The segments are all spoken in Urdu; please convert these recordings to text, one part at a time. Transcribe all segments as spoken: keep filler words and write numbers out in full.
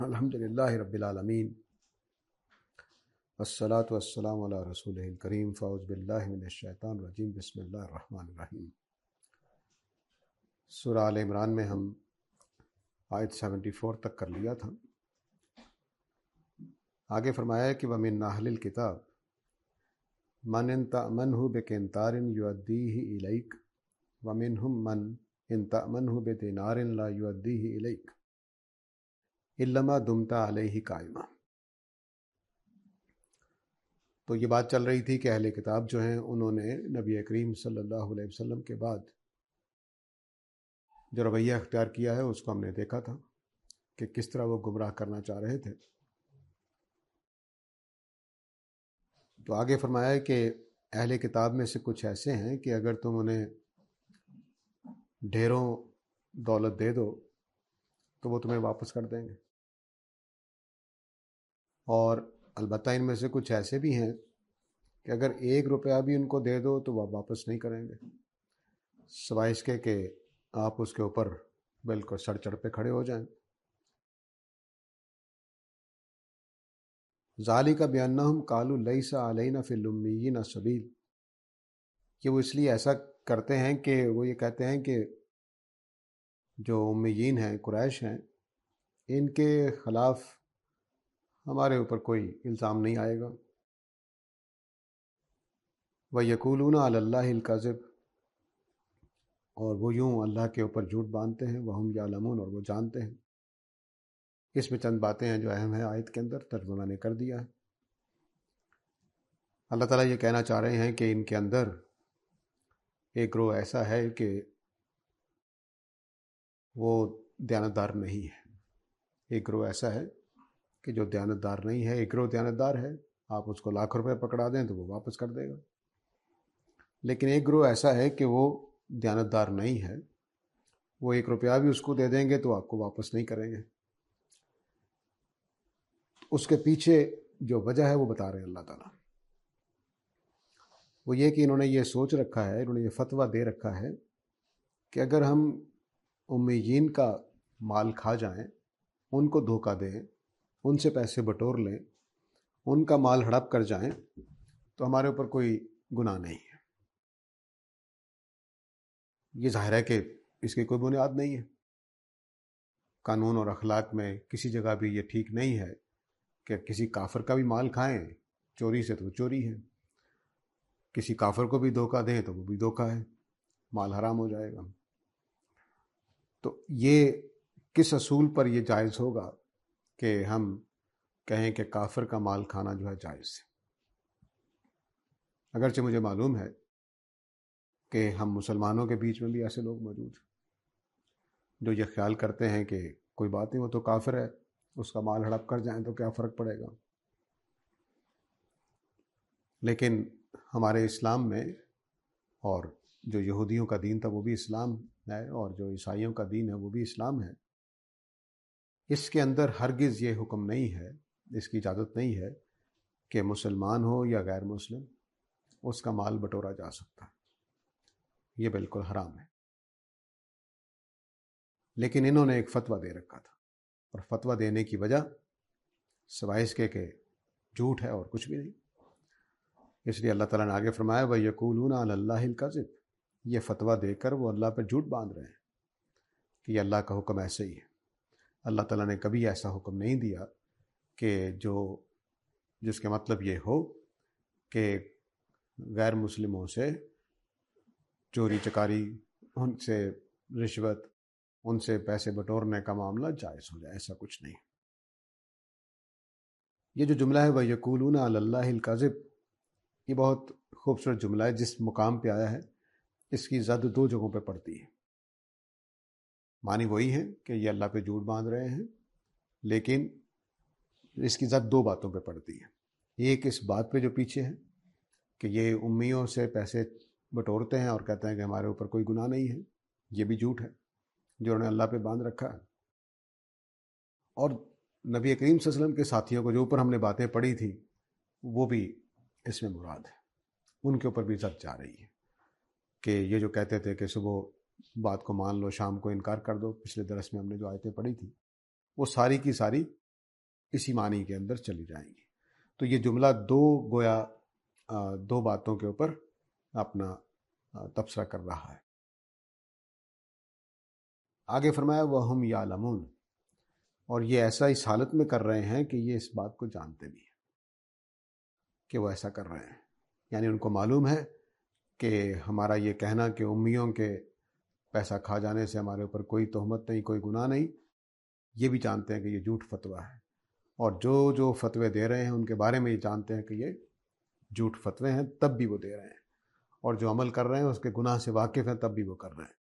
الحمدللہ رب العالمین والصلاة والسلام علی رسولہ الکریم فاعوذ باللہ من الشیطان الرجیم بسم اللہ الرحمن الرحیم۔ سورہ آل عمران میں ہم آیت سیونٹی فور تک کر لیا تھا۔ آگے فرمایا ہے کہ وَمِنْ أَهْلِ الْكِتَابِ مَنْ إِنْ تَأْمَنْهُ بِقِنْطَارٍ يُؤَدِّيهِ إِلَيْكَ وَمِنْهُمْ مَنْ إِنْ تَأْمَنْهُ بِدِينَارٍ لَا يُؤَدِّيهِ إِلَيْكَ إِلَّا مَا دُمْتَ عَلَيْهِ قَائِمًا۔ تو یہ بات چل رہی تھی کہ اہل کتاب جو ہیں انہوں نے نبی کریم صلی اللہ علیہ وسلم کے بعد جو رویہ اختیار کیا ہے اس کو ہم نے دیکھا تھا کہ کس طرح وہ گمراہ کرنا چاہ رہے تھے۔ تو آگے فرمایا ہے کہ اہل کتاب میں سے کچھ ایسے ہیں کہ اگر تم انہیں ڈھیروں دولت دے دو تو وہ تمہیں واپس کر دیں گے، اور البتہ ان میں سے کچھ ایسے بھی ہیں کہ اگر ایک روپیہ بھی ان کو دے دو تو وہ واپس نہیں کریں گے، سوائے اس کے کہ آپ اس کے اوپر بالکل سر چڑھ پہ کھڑے ہو جائیں۔ ذالک بأنہم قالوا لیس علینا فی الامیین سبیل، کہ وہ اس لیے ایسا کرتے ہیں کہ وہ یہ کہتے ہیں کہ جو امیین ہیں، قریش ہیں، ان کے خلاف ہمارے اوپر کوئی الزام نہیں آئے گا۔ وَيَقُولُونَ عَلَى اللَّهِ الْكَذِبَ، اور وہ یوں اللہ کے اوپر جھوٹ باندھتے ہیں، وَهُمْ يَعْلَمُونَ، اور وہ جانتے ہیں۔ اس میں چند باتیں ہیں جو اہم ہیں آیت کے اندر، ترجمہ میں نے کر دیا ہے۔ اللہ تعالیٰ یہ کہنا چاہ رہے ہیں کہ ان کے اندر ایک گروہ ایسا ہے کہ وہ دیانتدار نہیں ہے، ایک گروہ ایسا ہے کہ جو دیانتدار نہیں ہے۔ ایک گروہ دیانتدار ہے، آپ اس کو لاکھ روپے پکڑا دیں تو وہ واپس کر دے گا، لیکن ایک گروہ ایسا ہے کہ وہ دیانتدار نہیں ہے، وہ ایک روپیہ بھی اس کو دے دیں گے تو آپ کو واپس نہیں کریں گے۔ اس کے پیچھے جو وجہ ہے وہ بتا رہے ہیں اللہ تعالیٰ، وہ یہ کہ انہوں نے یہ سوچ رکھا ہے، انہوں نے یہ فتویٰ دے رکھا ہے کہ اگر ہم امیین کا مال کھا جائیں، ان کو دھوکہ دیں، ان سے پیسے بٹور لیں، ان کا مال ہڑپ کر جائیں تو ہمارے اوپر کوئی گناہ نہیں ہے۔ یہ ظاہر ہے کہ اس کی کوئی بنیاد نہیں ہے، قانون اور اخلاق میں کسی جگہ بھی یہ ٹھیک نہیں ہے کہ کسی کافر کا بھی مال کھائیں، چوری سے تو چوری ہے، کسی کافر کو بھی دھوکہ دیں تو وہ بھی دھوکہ ہے، مال حرام ہو جائے گا۔ تو یہ کس اصول پر یہ جائز ہوگا کہ ہم کہیں کہ کافر کا مال کھانا جو ہے جائز ہے؟ اگرچہ مجھے معلوم ہے کہ ہم مسلمانوں کے بیچ میں بھی ایسے لوگ موجود ہیں جو یہ خیال کرتے ہیں کہ کوئی بات نہیں، وہ تو کافر ہے، اس کا مال ہڑپ کر جائیں تو کیا فرق پڑے گا۔ لیکن ہمارے اسلام میں، اور جو یہودیوں کا دین تھا وہ بھی اسلام ہے، اور جو عیسائیوں کا دین ہے وہ بھی اسلام ہے، اس کے اندر ہرگز یہ حکم نہیں ہے، اس کی اجازت نہیں ہے کہ مسلمان ہو یا غیر مسلم اس کا مال بٹورا جا سکتا ہے، یہ بالکل حرام ہے۔ لیکن انہوں نے ایک فتویٰ دے رکھا تھا، اور فتویٰ دینے کی وجہ سوائے اس کے کہ جھوٹ ہے اور کچھ بھی نہیں۔ اس لیے اللہ تعالیٰ نے آگے فرمایا وَيَقُولُونَ عَلَى اللَّهِ الْكَذِبَ، یہ فتویٰ دے کر وہ اللہ پر جھوٹ باندھ رہے ہیں کہ یہ اللہ کا حکم ایسے ہی ہے۔ اللہ تعالیٰ نے کبھی ایسا حکم نہیں دیا کہ جو جس کے مطلب یہ ہو کہ غیر مسلموں سے چوری چکاری، ان سے رشوت، ان سے پیسے بٹورنے کا معاملہ جائز ہو جائے، ایسا کچھ نہیں۔ یہ جو جملہ ہے وَيَقُولُونَ عَلَى اللَّهِ الْكَذِبَ، یہ بہت خوبصورت جملہ ہے، جس مقام پہ آیا ہے اس کی زد دو جگہوں پہ پڑتی ہے۔ معنی وہی ہے کہ یہ اللہ پہ جھوٹ باندھ رہے ہیں، لیکن اس کی زد دو باتوں پہ پڑتی ہے۔ ایک اس بات پہ جو پیچھے ہے کہ یہ امیوں سے پیسے بٹورتے ہیں اور کہتے ہیں کہ ہمارے اوپر کوئی گناہ نہیں ہے، یہ بھی جھوٹ ہے جو انہوں نے اللہ پہ باندھ رکھا ہے۔ اور نبی کریم صلی اللہ علیہ وسلم کے ساتھیوں کو جو اوپر ہم نے باتیں پڑھی تھی وہ بھی اس میں مراد ہے، ان کے اوپر بھی زد جا رہی ہے کہ یہ جو کہتے تھے کہ صبح بات کو مان لو، شام کو انکار کر دو، پچھلے درس میں ہم نے جو آیتیں پڑھی تھی وہ ساری کی ساری اسی معنی کے اندر چلی جائیں گی۔ تو یہ جملہ دو گویا دو باتوں کے اوپر اپنا تبصرہ کر رہا ہے۔ آگے فرمایا وَهُمْ يَعْلَمُونَ، اور یہ ایسا اس حالت میں کر رہے ہیں کہ یہ اس بات کو جانتے بھی ہیں کہ وہ ایسا کر رہے ہیں، یعنی ان کو معلوم ہے کہ ہمارا یہ کہنا کہ امیوں کے پیسہ کھا جانے سے ہمارے اوپر کوئی تہمت نہیں، کوئی گناہ نہیں، یہ بھی جانتے ہیں کہ یہ جھوٹ فتویٰ ہے، اور جو جو فتوے دے رہے ہیں ان کے بارے میں یہ جانتے ہیں کہ یہ جھوٹ فتوے ہیں، تب بھی وہ دے رہے ہیں، اور جو عمل کر رہے ہیں اس کے گناہ سے واقف ہیں تب بھی وہ کر رہے ہیں۔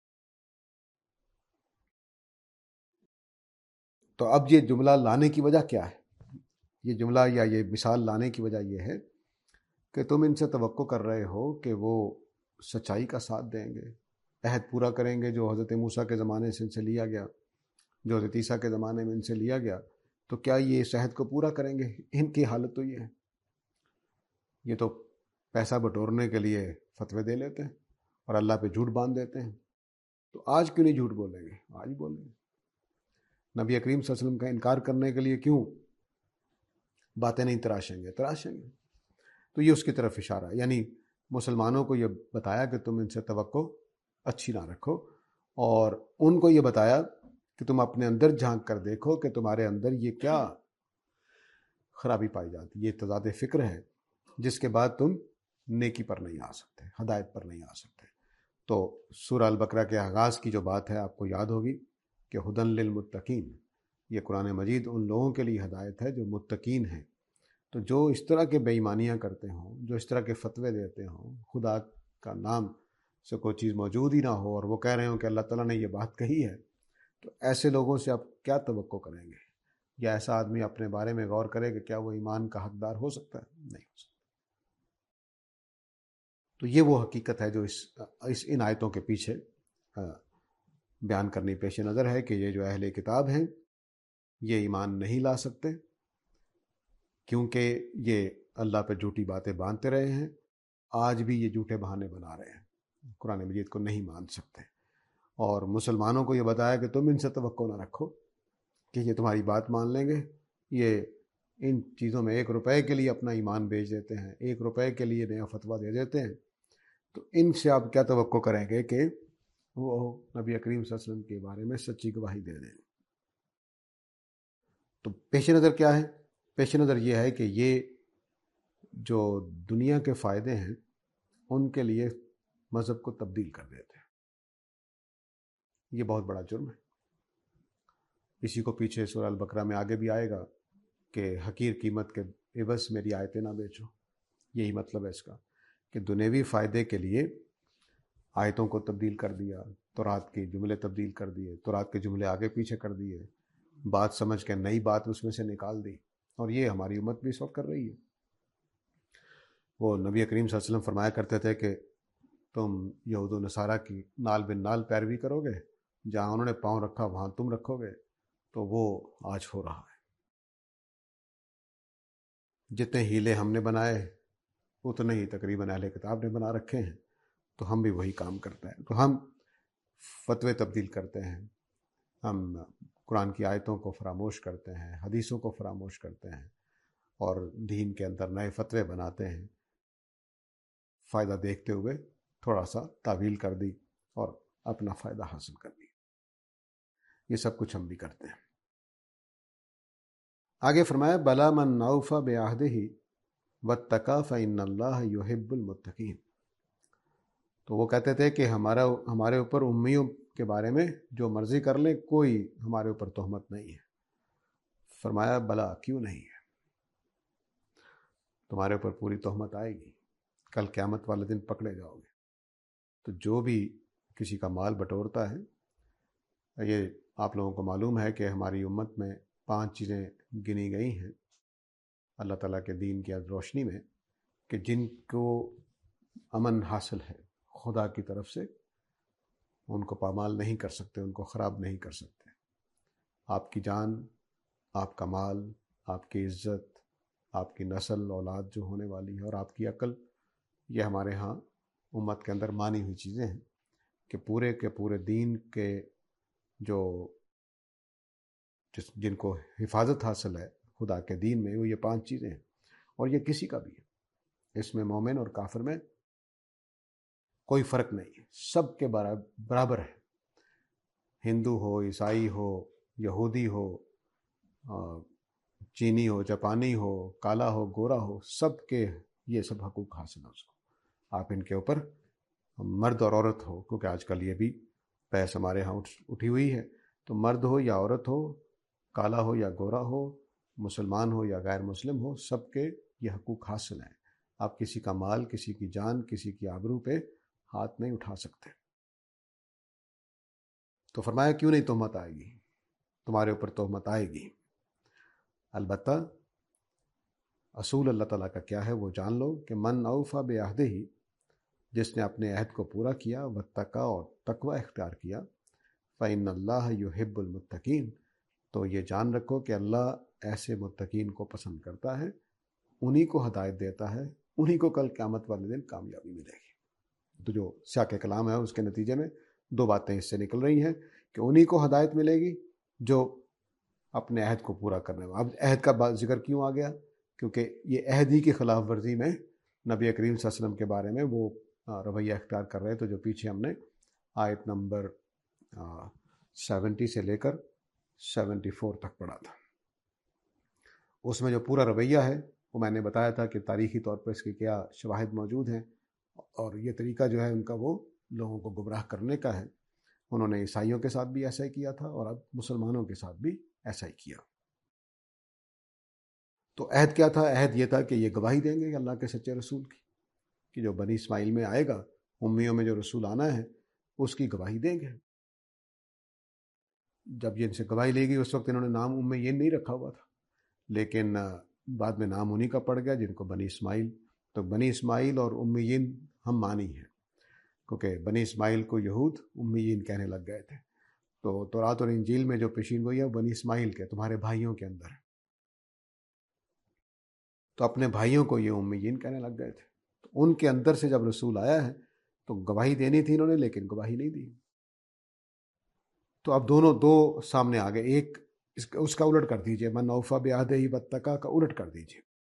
تو اب یہ جملہ لانے کی وجہ کیا ہے؟ یہ جملہ یا یہ مثال لانے کی وجہ یہ ہے کہ تم ان سے توقع کر رہے ہو کہ وہ سچائی کا ساتھ دیں گے، عہد پورا کریں گے جو حضرت موسیٰ کے زمانے سے ان سے لیا گیا، جو حضرت عیسیٰ کے زمانے میں ان سے لیا گیا، تو کیا یہ اس عہد کو پورا کریں گے؟ ان کی حالت تو یہ ہے، یہ تو پیسہ بٹورنے کے لیے فتوے دے لیتے ہیں اور اللہ پہ جھوٹ باندھ دیتے ہیں۔ تو آج کیوں نہیں جھوٹ بولیں گے؟ آج ہی بولیں گے۔ نبی کریم صلی اللہ علیہ وسلم کا انکار کرنے کے لیے کیوں باتیں نہیں تراشیں گے؟ تراشیں گے۔ تو یہ اس کی طرف اشارہ ہے، یعنی مسلمانوں کو یہ بتایا کہ تم ان سے توقع اچھی نہ رکھو، اور ان کو یہ بتایا کہ تم اپنے اندر جھانک کر دیکھو کہ تمہارے اندر یہ کیا خرابی پائی جاتی ہے۔ یہ تضاد فکر ہے جس کے بعد تم نیکی پر نہیں آ سکتے، ہدایت پر نہیں آ سکتے۔ تو سورہ البقرہ کے آغاز کی جو بات ہے آپ کو یاد ہوگی کہ ہدن للمتقین، یہ قرآن مجید ان لوگوں کے لیے ہدایت ہے جو متقین ہیں۔ تو جو اس طرح کے بے ایمانیاں کرتے ہوں، جو اس طرح کے فتوے دیتے ہوں، خدا کا نام سے کوئی چیز موجود ہی نہ ہو اور وہ کہہ رہے ہوں کہ اللہ تعالیٰ نے یہ بات کہی ہے، تو ایسے لوگوں سے آپ کیا توقع کریں گے؟ یا ایسا آدمی اپنے بارے میں غور کرے کہ کیا وہ ایمان کا حقدار ہو سکتا ہے؟ نہیں ہو سکتا۔ تو یہ وہ حقیقت ہے جو اس اس ان آیتوں کے پیچھے بیان کرنی پیش نظر ہے کہ یہ جو اہل کتاب ہیں یہ ایمان نہیں لا سکتے، کیونکہ یہ اللہ پہ جھوٹی باتیں باندھتے رہے ہیں، آج بھی یہ جھوٹے بہانے بنا رہے ہیں، قرآن مجید کو نہیں مان سکتے۔ اور مسلمانوں کو یہ بتایا کہ تم ان سے توقع نہ رکھو کہ یہ تمہاری بات مان لیں گے، یہ ان چیزوں میں ایک روپے کے لیے اپنا ایمان بیچ دیتے ہیں، ایک روپے کے لیے نیا فتویٰ دے دیتے ہیں، تو ان سے آپ کیا توقع کریں گے کہ وہ نبی کریم صلی اللہ علیہ وسلم کے بارے میں سچی گواہی دے دیں؟ تو پیش نظر کیا ہے؟ پیش نظر یہ ہے کہ یہ جو دنیا کے فائدے ہیں ان کے لیے مذہب کو تبدیل کر دیتے ہیں۔ یہ بہت بڑا جرم ہے۔ اسی کو پیچھے سورہ البقرہ میں آگے بھی آئے گا کہ حقیر قیمت کے عوض میری آیتیں نہ بیچو۔ یہی مطلب ہے اس کا کہ دنیوی فائدے کے لیے آیتوں کو تبدیل کر دیا، تورات کے جملے تبدیل کر دیے، تورات کے جملے آگے پیچھے کر دیے، بات سمجھ کے نئی بات اس میں سے نکال دی، اور یہ ہماری امت بھی اس وقت کر رہی ہے۔ وہ نبی کریم صلی اللہ علیہ وسلم فرمایا کرتے تھے کہ تم یہود و نصارہ کی نال بن نال پیروی کرو گے، جہاں انہوں نے پاؤں رکھا وہاں تم رکھو گے، تو وہ آج ہو رہا ہے۔ جتنے ہیلے ہم نے بنائے اتنے ہی تقریباً اہل کتاب نے بنا رکھے ہیں، تو ہم بھی وہی کام کرتے ہیں۔ تو ہم فتوے تبدیل کرتے ہیں، ہم قرآن کی آیتوں کو فراموش کرتے ہیں، حدیثوں کو فراموش کرتے ہیں، اور دین کے اندر نئے فتوے بناتے ہیں، فائدہ دیکھتے ہوئے تھوڑا سا تعویل کر دی اور اپنا فائدہ حاصل کر دی۔ یہ سب کچھ ہم بھی کرتے ہیں۔ آگے فرمایا بلا من اوفی بعہدہ واتقی فإن اللہ یحب المتقین۔ تو وہ کہتے تھے کہ ہمارا ہمارے اوپر امیوں کے بارے میں جو مرضی کر لیں، کوئی ہمارے اوپر تہمت نہیں ہے۔ فرمایا بلا، کیوں نہیں ہے؟ تمہارے اوپر پوری تہمت آئے گی، کل قیامت والے دن پکڑے جاؤ گے۔ تو جو بھی کسی کا مال بٹورتا ہے، یہ آپ لوگوں کو معلوم ہے کہ ہماری امت میں پانچ چیزیں گنی گئی ہیں اللہ تعالیٰ کے دین کی روشنی میں کہ جن کو امن حاصل ہے خدا کی طرف سے، ان کو پامال نہیں کر سکتے، ان کو خراب نہیں کر سکتے۔ آپ کی جان، آپ کا مال، آپ کی عزت، آپ کی نسل اولاد جو ہونے والی ہے، اور آپ کی عقل، یہ ہمارے ہاں امت کے اندر مانی ہوئی چیزیں ہیں کہ پورے کے پورے دین کے جو جس جن کو حفاظت حاصل ہے خدا کے دین میں وہ یہ پانچ چیزیں ہیں، اور یہ کسی کا بھی ہے، اس میں مومن اور کافر میں کوئی فرق نہیں ہے، سب کے برابر ہے، ہندو ہو، عیسائی ہو، یہودی ہو، چینی ہو، جاپانی ہو، کالا ہو، گورا ہو، سب کے یہ سب حقوق حاصل ہیں اس کو۔ آپ ان کے اوپر مرد اور عورت ہو، کیونکہ آج کل یہ بھی بحث ہمارے ہاں اٹھی ہوئی ہے، تو مرد ہو یا عورت ہو، کالا ہو یا گورا ہو، مسلمان ہو یا غیر مسلم ہو، سب کے یہ حقوق حاصل ہیں۔ آپ کسی کا مال، کسی کی جان، کسی کی آبرو پہ ہاتھ نہیں اٹھا سکتے۔ تو فرمایا کیوں نہیں تہمت آئے گی، تمہارے اوپر تہمت آئے گی، البتہ اصول اللہ تعالیٰ کا کیا ہے وہ جان لو کہ من اوفا بعہدہ، جس نے اپنے عہد کو پورا کیا، واتقی اور تقوی اختیار کیا، فإن اللہ یحب المتقین، تو یہ جان رکھو کہ اللہ ایسے متقین کو پسند کرتا ہے، انہی کو ہدایت دیتا ہے، انہی کو کل قیامت والے دن کامیابی ملے گی۔ تو جو سیاق کلام ہے اس کے نتیجے میں دو باتیں اس سے نکل رہی ہیں کہ انہی کو ہدایت ملے گی جو اپنے عہد کو پورا کرنے میں۔ اب عہد کا ذکر کیوں آ گیا؟ کیونکہ یہ عہد ہی کی خلاف ورزی میں نبی کریم صلی اللہ علیہ وسلم کے بارے میں وہ رویہ اختیار کر رہے، تو جو پیچھے ہم نے آیت نمبر سیونٹی سے لے کر سیونٹی فور تک پڑھا تھا، اس میں جو پورا رویہ ہے وہ میں نے بتایا تھا کہ تاریخی طور پر اس کے کیا شواہد موجود ہیں، اور یہ طریقہ جو ہے ان کا وہ لوگوں کو گمراہ کرنے کا ہے۔ انہوں نے عیسائیوں کے ساتھ بھی ایسا ہی کیا تھا، اور اب مسلمانوں کے ساتھ بھی ایسا ہی کیا۔ تو عہد کیا تھا؟ عہد یہ تھا کہ یہ گواہی دیں گے اللہ کے سچے رسول کی، کہ جو بنی اسماعیل میں آئے گا، امیوں میں جو رسول آنا ہے اس کی گواہی دیں گے۔ جب یہ ان سے گواہی لے گی اس وقت انہوں نے نام امیین نہیں رکھا ہوا تھا، لیکن بعد میں نام انہی کا پڑ گیا جن کو بنی اسماعیل۔ تو بنی اسماعیل اور امیین ہم مانی ہیں، کیونکہ بنی اسماعیل کو یہود امیین کہنے لگ گئے تھے، تو تورات اور انجیل میں جو پیشین گوئی ہے بنی اسماعیل کے، تمہارے بھائیوں کے اندر ہے، تو اپنے بھائیوں کو یہ امیین کہنے لگ گئے تھے۔ تو ان کے اندر سے جب رسول آیا ہے تو گواہی دینی تھی انہوں نے، لیکن گواہی نہیں دی۔ تو اب دونوں دو سامنے آ گئے، ایک اس کا اس کا الٹ کر دیجئے، من اوفا بعہدہ واتقی کا الٹ کر دیجئے،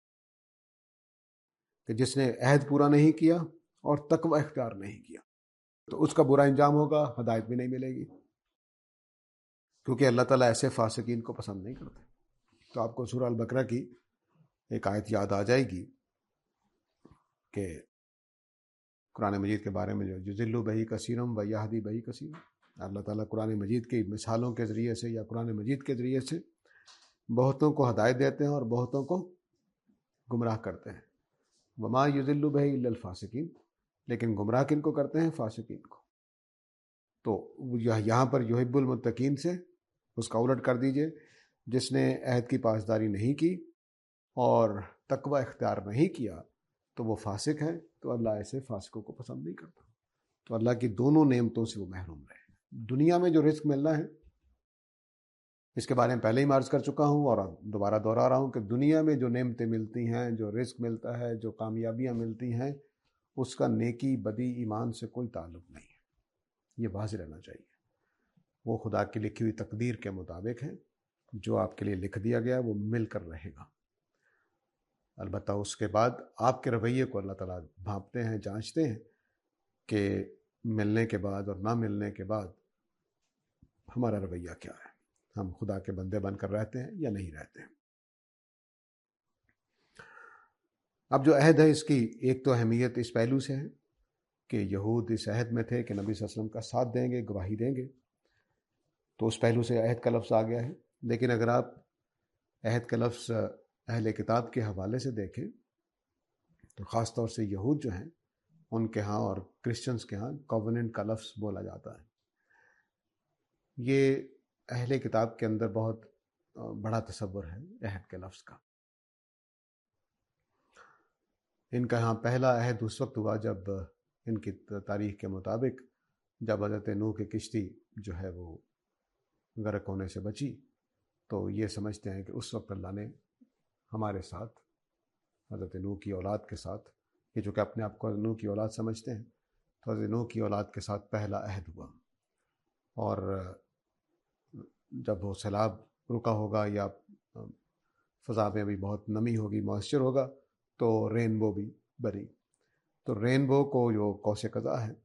کہ جس نے عہد پورا نہیں کیا اور تقوی اختیار نہیں کیا تو اس کا برا انجام ہوگا، ہدایت بھی نہیں ملے گی، کیونکہ اللہ تعالیٰ ایسے فاسقین کو پسند نہیں کرتے۔ تو آپ کو سورہ البقرہ کی ایک آیت یاد آ جائے گی کہ قرآن مجید کے بارے میں، جو یضل بہ کثیرم و یہدی بہ کثیرم، اللہ تعالیٰ قرآن مجید کی مثالوں کے ذریعے سے یا قرآن مجید کے ذریعے سے بہتوں کو ہدایت دیتے ہیں اور بہتوں کو گمراہ کرتے ہیں۔ وما یضل بہ الا الفاسقین، لیکن گمراہ کن کو کرتے ہیں؟ فاسقین کو۔ تو یہاں پر یحب المتقین سے اس کا الٹ کر دیجئے، جس نے عہد کی پاسداری نہیں کی اور تقوی اختیار نہیں کیا تو وہ فاسق ہے، تو اللہ ایسے فاسقوں کو پسند نہیں کرتا۔ تو اللہ کی دونوں نعمتوں سے وہ محروم رہے۔ دنیا میں جو رزق ملنا ہے اس کے بارے میں پہلے ہی عرض کر چکا ہوں اور دوبارہ دوہرا رہا ہوں کہ دنیا میں جو نعمتیں ملتی ہیں، جو رزق ملتا ہے، جو کامیابیاں ملتی ہیں، اس کا نیکی بدی ایمان سے کوئی تعلق نہیں ہے، یہ واضح رہنا چاہیے۔ وہ خدا کی لکھی ہوئی تقدیر کے مطابق ہے، جو آپ کے لیے لکھ دیا گیا وہ مل کر رہے گا۔ البتہ اس کے بعد آپ کے رویے کو اللہ تعالیٰ بھانپتے ہیں، جانچتے ہیں کہ ملنے کے بعد اور نہ ملنے کے بعد ہمارا رویہ کیا ہے، ہم خدا کے بندے بن کر رہتے ہیں یا نہیں رہتے ہیں۔ اب جو عہد ہے اس کی ایک تو اہمیت اس پہلو سے ہے کہ یہود اس عہد میں تھے کہ نبی صلی اللہ علیہ وسلم کا ساتھ دیں گے، گواہی دیں گے، تو اس پہلو سے عہد کا لفظ آ گیا ہے۔ لیکن اگر آپ عہد کا لفظ اہل کتاب کے حوالے سے دیکھیں تو خاص طور سے یہود جو ہیں ان کے ہاں اور کرسچنز کے ہاں کووننٹ کا لفظ بولا جاتا ہے۔ یہ اہل کتاب کے اندر بہت بڑا تصور ہے عہد کے لفظ کا۔ ان کا ہاں پہلا عہد اس وقت ہوا جب ان کی تاریخ کے مطابق جب حضرت نوح کی کشتی جو ہے وہ غرق ہونے سے بچی، تو یہ سمجھتے ہیں کہ اس وقت اللہ نے ہمارے ساتھ، حضرت نوح کی اولاد کے ساتھ، یہ جو کہ اپنے آپ کو نوح کی اولاد سمجھتے ہیں، تو حضرت نوح کی اولاد کے ساتھ پہلا عہد ہوا، اور جب وہ سیلاب رکا ہوگا یا فضا میں بھی بہت نمی ہوگی، موئسچر ہوگا، تو رینبو بھی بنی. تو رینبو کو جو قوس قزح ہے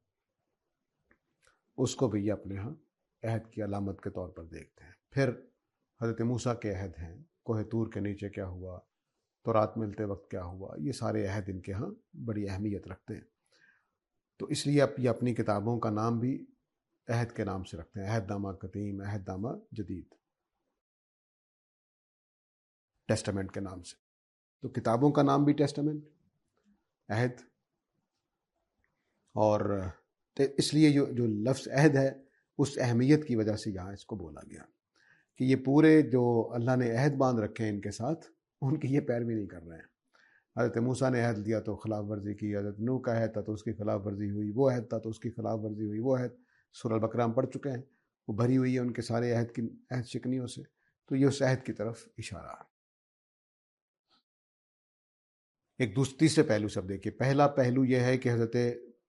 اس کو بھی یہ اپنے ہاں عہد کی علامت کے طور پر دیکھتے ہیں. پھر حضرت موسیٰ کے عہد ہیں، کوہ طور کے نیچے کیا ہوا، تورات ملتے وقت کیا ہوا، یہ سارے عہد ان کے ہاں بڑی اہمیت رکھتے ہیں. تو اس لیے اب یہ اپنی کتابوں کا نام بھی عہد کے نام سے رکھتے ہیں، عہد نامہ قدیم، عہد نامہ جدید، ٹیسٹمنٹ کے نام سے. تو کتابوں کا نام بھی ٹیسٹمنٹ، عہد. اور اس لیے جو جو لفظ عہد ہے اس اہمیت کی وجہ سے یہاں اس کو بولا گیا کہ یہ پورے جو اللہ نے عہد باندھ رکھے ہیں ان کے ساتھ، ان کی یہ پیروی نہیں کر رہے ہیں. حضرت موسیٰ نے عہد دیا تو خلاف ورزی کی، حضرت نوح کا عہد تھا تو اس کی خلاف ورزی ہوئی، وہ عہد تھا تو اس کی خلاف ورزی ہوئی، وہ عہد سورہ البقرہ ہم پڑھ چکے ہیں، وہ بھری ہوئی ہے ان کے سارے عہد کی عہد شکنیوں سے. تو یہ اس عہد کی طرف اشارہ ہے. ایک دوسری تیسرے پہلو سے اب دیکھیے. پہلا پہلو یہ ہے کہ حضرت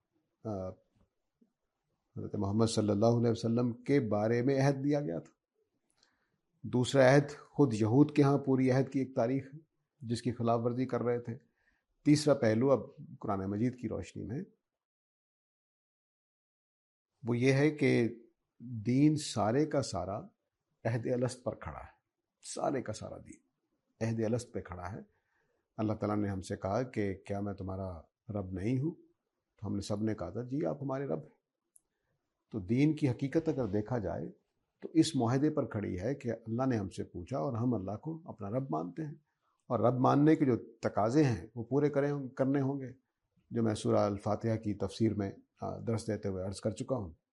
حضرت محمد صلی اللہ علیہ وسلم کے بارے میں عہد دیا گیا تھا. دوسرا عہد خود یہود کے ہاں پوری عہد کی ایک تاریخ ہے جس کی خلاف ورزی کر رہے تھے. تیسرا پہلو اب قرآن مجید کی روشنی میں وہ یہ ہے کہ دین سارے کا سارا عہد الست پر کھڑا ہے. سارے کا سارا دین عہد الست پہ کھڑا ہے. اللہ تعالیٰ نے ہم سے کہا کہ کیا میں تمہارا رب نہیں ہوں؟ تو ہم نے سب نے کہا تھا جی آپ ہمارے رب ہیں. تو دین کی حقیقت اگر دیکھا جائے تو اس معاہدے پر کھڑی ہے کہ اللہ نے ہم سے پوچھا اور ہم اللہ کو اپنا رب مانتے ہیں، اور رب ماننے کے جو تقاضے ہیں وہ پورے کریں کرنے ہوں گے، جو میں سورہ الفاتحہ کی تفسیر میں درس دیتے ہوئے عرض کر چکا ہوں.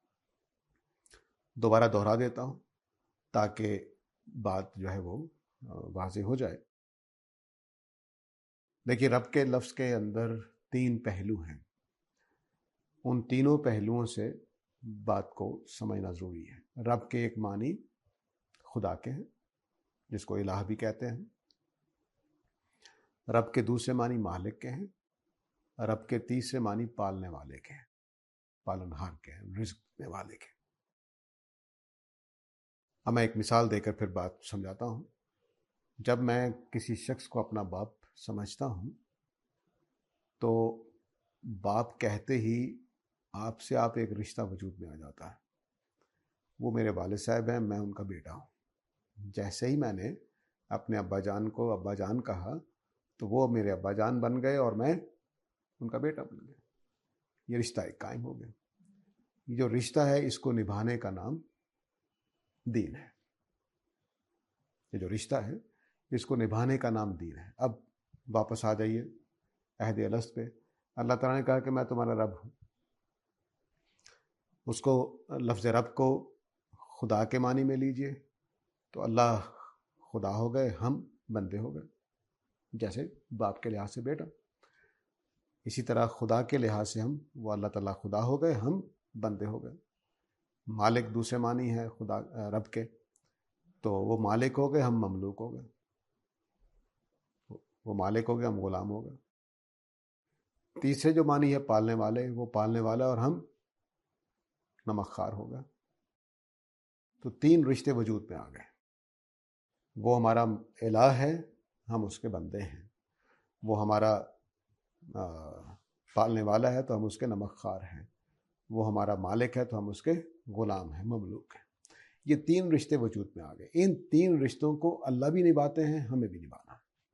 دوبارہ دہرا دیتا ہوں تاکہ بات جو ہے وہ واضح ہو جائے. دیکھیے رب کے لفظ کے اندر تین پہلو ہیں. ان تینوں پہلوؤں سے بات کو سمجھنا ضروری ہے. رب کے ایک معنی خدا کے ہیں جس کو الہ بھی کہتے ہیں. رب کے دوسرے معنی مالک کے ہیں. رب کے تیسرے معنی پالنے والے کے ہیں، پالنہار کے ہیں، رزق دینے والے کے. اب میں ایک مثال دے کر پھر بات سمجھاتا ہوں. جب میں کسی شخص کو اپنا باپ سمجھتا ہوں تو باپ کہتے ہی آپ سے آپ ایک رشتہ وجود میں آ جاتا ہے. وہ میرے والد صاحب ہیں، میں ان کا بیٹا ہوں. جیسے ہی میں نے اپنے ابا جان کو ابا جان کہا تو وہ میرے ابا جان بن گئے اور میں ان کا بیٹا بن گیا. یہ رشتہ ایک قائم ہو گیا. یہ جو رشتہ ہے اس کو نبھانے کا نام دین ہے. یہ جو رشتہ ہے اس کو نبھانے کا نام دین ہے. اب واپس آ جائیے عہد الست پہ. اللہ تعالیٰ نے کہا کہ میں تمہارا رب ہوں. اس کو لفظ رب کو خدا کے معنی میں لیجئے تو اللہ خدا ہو گئے، ہم بندے ہو گئے. جیسے باپ کے لحاظ سے بیٹا، اسی طرح خدا کے لحاظ سے ہم وہ اللہ تعالیٰ خدا ہو گئے، ہم بندے ہو گئے. مالک دوسرے معنی ہے خدا رب کے، تو وہ مالک ہو گئے، ہم مملوک ہو گئے. وہ مالک ہو گئے، ہم غلام ہو گئے. تیسرے جو معنی ہے پالنے والے، وہ پالنے والا اور ہم نمک خوار ہو گئے. تو تین رشتے وجود میں آ گئے. وہ ہمارا الہ ہے، ہم اس کے بندے ہیں. وہ ہمارا پالنے والا ہے تو ہم اس کے نمک خوار ہیں. وہ ہمارا مالک ہے تو ہم اس کے غلام ہیں، مملوک ہیں. یہ تین رشتے وجود میں آ گئے. ان تین رشتوں کو اللہ بھی نبھاتے ہیں، ہمیں بھی نبھانا.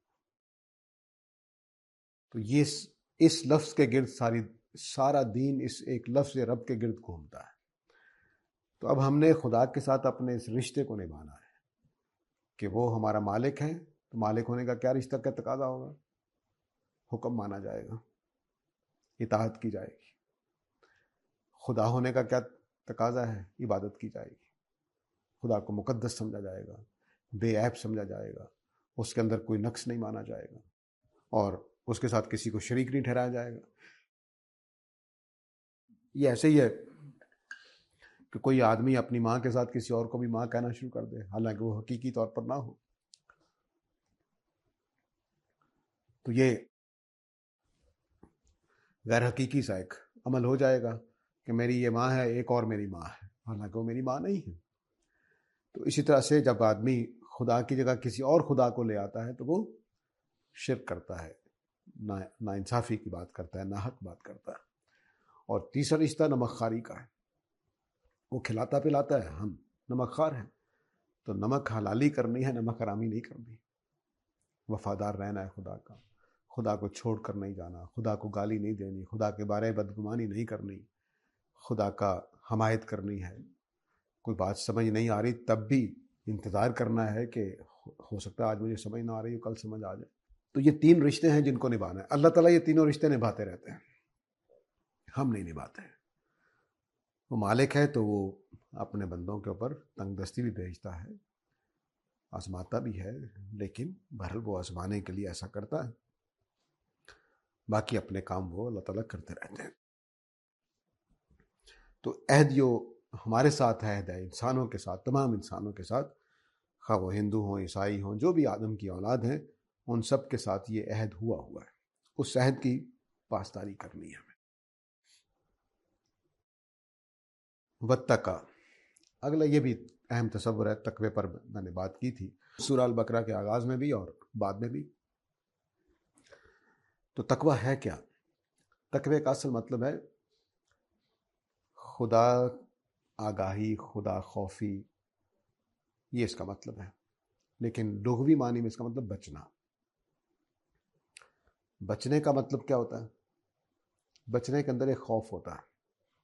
تو یہ اس لفظ کے گرد ساری سارا دین اس ایک لفظ رب کے گرد گھومتا ہے. تو اب ہم نے خدا کے ساتھ اپنے اس رشتے کو نبھانا ہے کہ وہ ہمارا مالک ہے. تو مالک ہونے کا کیا رشتہ کا تقاضا ہوگا؟ حکم مانا جائے گا، اطاعت کی جائے گی. خدا ہونے کا کیا تقاضا ہے؟ عبادت کی جائے گی. خدا کو مقدس سمجھا جائے گا، بے عیب سمجھا جائے گا، اس کے اندر کوئی نقص نہیں مانا جائے گا، اور اس کے ساتھ کسی کو شریک نہیں ٹھہرایا جائے گا. یہ ایسے ہی ہے کہ کوئی آدمی اپنی ماں کے ساتھ کسی اور کو بھی ماں کہنا شروع کر دے حالانکہ وہ حقیقی طور پر نہ ہو. تو یہ غیر حقیقی سا ایک عمل ہو جائے گا کہ میری یہ ماں ہے، ایک اور میری ماں ہے، حالانکہ وہ میری ماں نہیں ہے. تو اسی طرح سے جب آدمی خدا کی جگہ کسی اور خدا کو لے آتا ہے تو وہ شرک کرتا ہے، نا انصافی کی بات کرتا ہے، ناحق بات کرتا ہے۔ اور تیسرا رشتہ نمک خواری کا ہے، وہ کھلاتا پلاتا ہے، ہم نمک خوار ہیں، تو نمک حلالی کرنی ہے، نمک حرامی نہیں کرنی، وفادار رہنا ہے خدا کا، خدا کو چھوڑ کر نہیں جانا، خدا کو گالی نہیں دینی، خدا کے بارے میں بدگمانی نہیں کرنی، خدا کا حمایت کرنی ہے۔ کوئی بات سمجھ نہیں آ رہی تب بھی انتظار کرنا ہے کہ ہو سکتا ہے آج مجھے سمجھ نہ آ رہی ہو، کل سمجھ آ جائے۔ تو یہ تین رشتے ہیں جن کو نبھانا ہے۔ اللہ تعالیٰ یہ تینوں رشتے نبھاتے رہتے ہیں، ہم نہیں نبھاتے ہیں۔ وہ مالک ہے تو وہ اپنے بندوں کے اوپر تنگ دستی بھی بھیجتا ہے، آزماتا بھی ہے، لیکن بہرحال وہ آزمانے کے لیے ایسا کرتا ہے، باقی اپنے کام وہ اللہ تعالیٰ کرتے رہتے ہیں۔ تو عہد جو ہمارے ساتھ عہد ہے انسانوں کے ساتھ، تمام انسانوں کے ساتھ، خواہ وہ ہندو ہوں، عیسائی ہوں، جو بھی آدم کی اولاد ہیں، ان سب کے ساتھ یہ عہد ہوا ہوا ہے، اس عہد کی پاسداری کرنی ہے ہمیں۔ واتقا، اگلا یہ بھی اہم تصور ہے، تقوی پر میں نے بات کی تھی سورہ البقرہ کے آغاز میں بھی اور بعد میں بھی۔ تو تقوی ہے کیا؟ تقوی کا اصل مطلب ہے خدا آگاہی، خدا خوفی، یہ اس کا مطلب ہے، لیکن لغوی معنی میں اس کا مطلب بچنا۔ بچنے کا مطلب کیا ہوتا ہے؟ بچنے کے اندر ایک خوف ہوتا ہے۔